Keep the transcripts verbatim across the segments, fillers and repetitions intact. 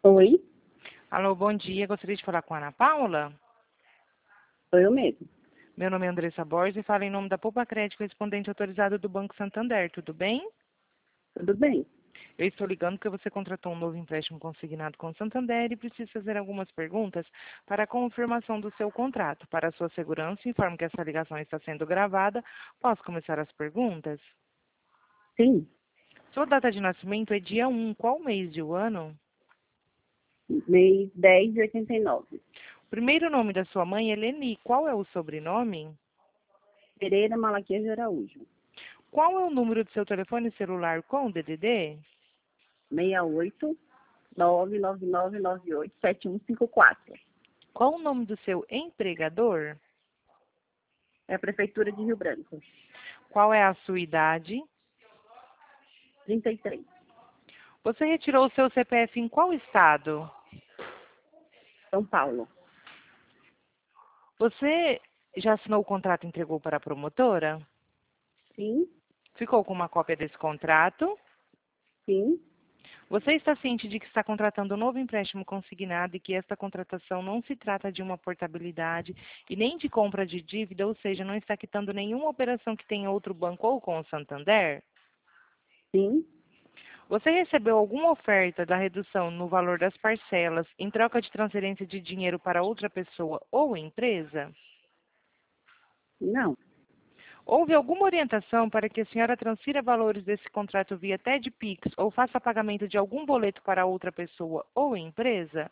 Oi, Alô, bom dia. Gostaria de falar com a Ana Paula. sou eu mesmo. Meu nome é Andressa Borges e falo em nome da Poupa Crédito, correspondente autorizado do Banco Santander. Tudo bem? Tudo bem? Eu estou ligando porque você contratou um novo empréstimo consignado com o Santander e precisa fazer algumas perguntas para a confirmação do seu contrato. Para a sua segurança, informo que essa ligação está sendo gravada. Posso começar as perguntas? Sim, Sua data de nascimento é dia um. Qual mês de o ano? mês dez de oitenta e nove. O primeiro nome da sua mãe é Leni. Qual é o sobrenome? Pereira Malaquias de Araújo. Qual é o número do seu telefone celular com D D D? seis oito nove nove nove nove oito sete um cinco quatro. Qual o nome do seu empregador? É a Prefeitura de Rio Branco. Qual é a sua idade? trinta e três. Você retirou o seu C P F em qual estado? São Paulo. Você já assinou o contrato e entregou para a promotora? Sim, Ficou com uma cópia desse contrato? sim, Você está ciente de que está contratando um novo empréstimo consignado e que esta contratação não se trata de uma portabilidade e nem de compra de dívida, ou seja, não está quitando nenhuma operação que tenha outro banco ou com o Santander? sim. Você recebeu alguma oferta da redução no valor das parcelas em troca de transferência de dinheiro para outra pessoa ou empresa? Não, Houve alguma orientação para que a senhora transfira valores desse contrato via T E D Pix ou faça pagamento de algum boleto para outra pessoa ou empresa?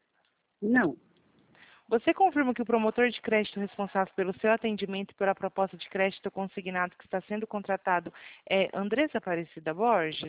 não. Você confirma que o promotor de crédito responsável pelo seu atendimento e pela proposta de crédito consignado que está sendo contratado é Andressa Aparecida Borges?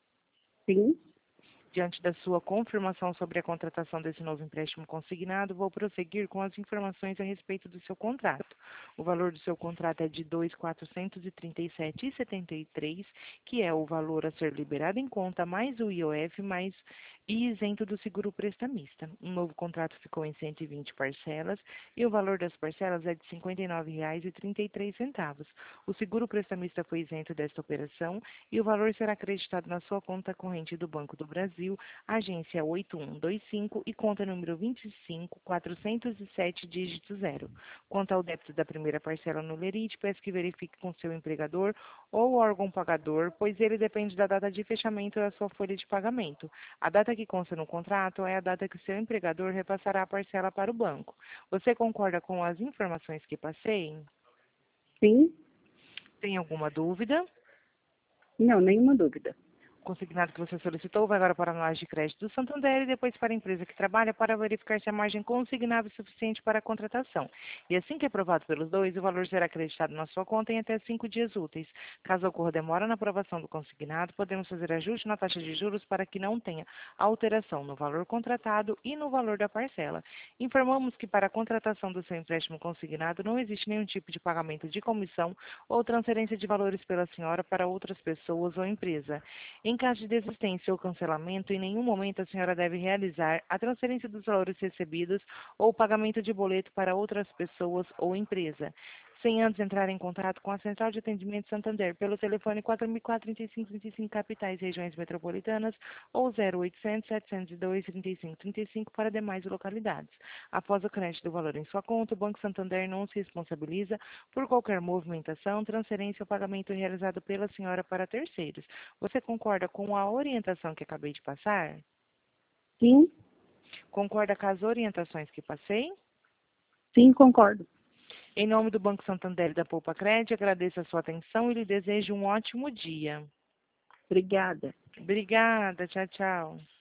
Sim, Diante da sua confirmação sobre a contratação desse novo empréstimo consignado, vou prosseguir com as informações a respeito do seu contrato. O valor do seu contrato é de dois mil quatrocentos e trinta e sete reais e setenta e três centavos, que é o valor a ser liberado em conta, mais o I O F, mais e isento do seguro prestamista. Um novo contrato ficou em cento e vinte parcelas e o valor das parcelas é de cinquenta e nove reais e trinta e três centavos. O seguro prestamista foi isento desta operação e o valor será acreditado na sua conta corrente do Banco do Brasil, agência oito um dois cinco e conta número vinte e cinco quatrocentos e sete, dígito zero. Quanto ao débito da primeira parcela no lerite, peço que verifique com seu empregador ou órgão pagador, pois ele depende da data de fechamento da sua folha de pagamento. A data que consta no contrato é a data que o seu empregador repassará a parcela para o banco. Você concorda com as informações que passei? sim. Tem alguma dúvida? Não, nenhuma dúvida. O consignado que você solicitou vai agora para a análise de crédito do Santander e depois para a empresa que trabalha para verificar se a margem consignável é suficiente para a contratação. E assim que aprovado pelos dois, o valor será acreditado na sua conta em até cinco dias úteis. Caso ocorra demora na aprovação do consignado, podemos fazer ajuste na taxa de juros para que não tenha alteração no valor contratado e no valor da parcela. Informamos que para a contratação do seu empréstimo consignado não existe nenhum tipo de pagamento de comissão ou transferência de valores pela senhora para outras pessoas ou empresa. Em caso de desistência ou cancelamento, em nenhum momento a senhora deve realizar a transferência dos valores recebidos ou o pagamento de boleto para outras pessoas ou empresa, sem antes entrar em contato com a Central de Atendimento Santander pelo telefone quatro mil quatrocentos e trinta e cinco, trinta e cinco capitais e regiões metropolitanas ou zero oitocentos, setecentos e dois, trinta e cinco, trinta e cinco para demais localidades. Após o crédito do valor em sua conta, o Banco Santander não se responsabiliza por qualquer movimentação, transferência ou pagamento realizado pela senhora para terceiros. Você concorda com a orientação que acabei de passar? Sim, Concorda com as orientações que passei? sim, concordo. Em nome do Banco Santander e da Poupa Crédito, agradeço a sua atenção e lhe desejo um ótimo dia. Obrigada. Obrigada, tchau, tchau.